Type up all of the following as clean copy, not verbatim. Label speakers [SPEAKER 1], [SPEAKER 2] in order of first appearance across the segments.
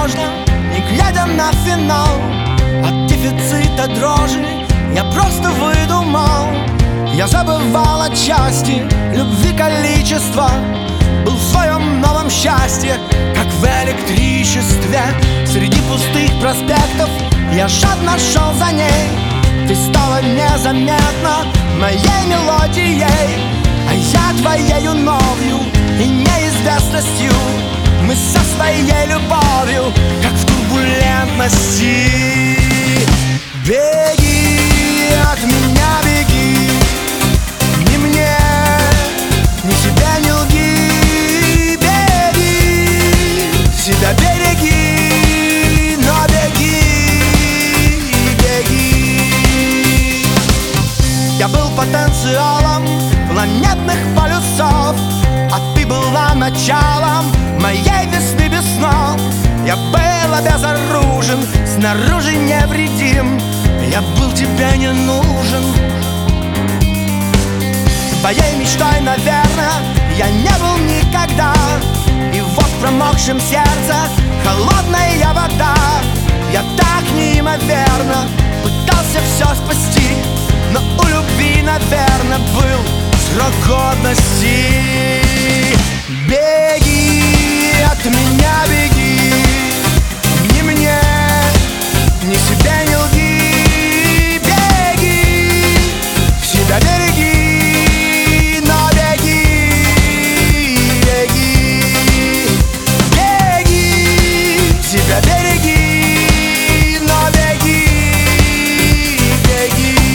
[SPEAKER 1] можно, не глядя на финал. От дефицита дрожи я просто выдумал. Я забывал отчасти любви количества. Был в своем новом счастье, как в электричестве. Среди пустых проспектов я жадно шел за ней. Ты стала незаметна моей мелодией, а я твоею новью и неизвестностью. Мы со своей любовью, как в турбулентности. Беги от меня, беги. Ни мне, ни себе не лги. Беги, себя береги, но беги, беги. Я был потенциалом планетных полюсов, а ты была началом моей весны без снов. Я был обезоружен, снаружи невредим. Я был тебе не нужен. Твоей мечтой, наверное, я не был никогда. И вот в промокшем сердце холодная вода. Я так неимоверно пытался все спасти, но у любви, наверное, был срок годности. Беги от меня, беги. Ни мне, ни себе не лги. Беги, себя береги, но беги, беги. Беги, себя береги, но беги, беги.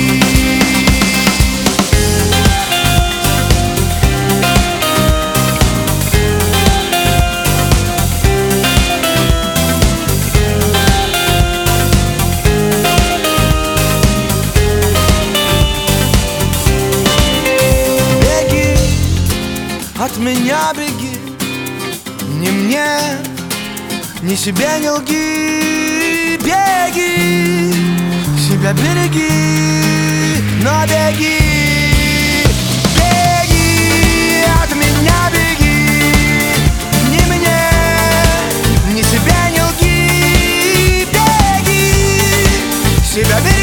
[SPEAKER 1] От меня беги, ни мне, ни себе не лги. Беги, себя береги, но беги. Беги, от меня беги, ни мне, ни себе не лги. Беги, себя береги.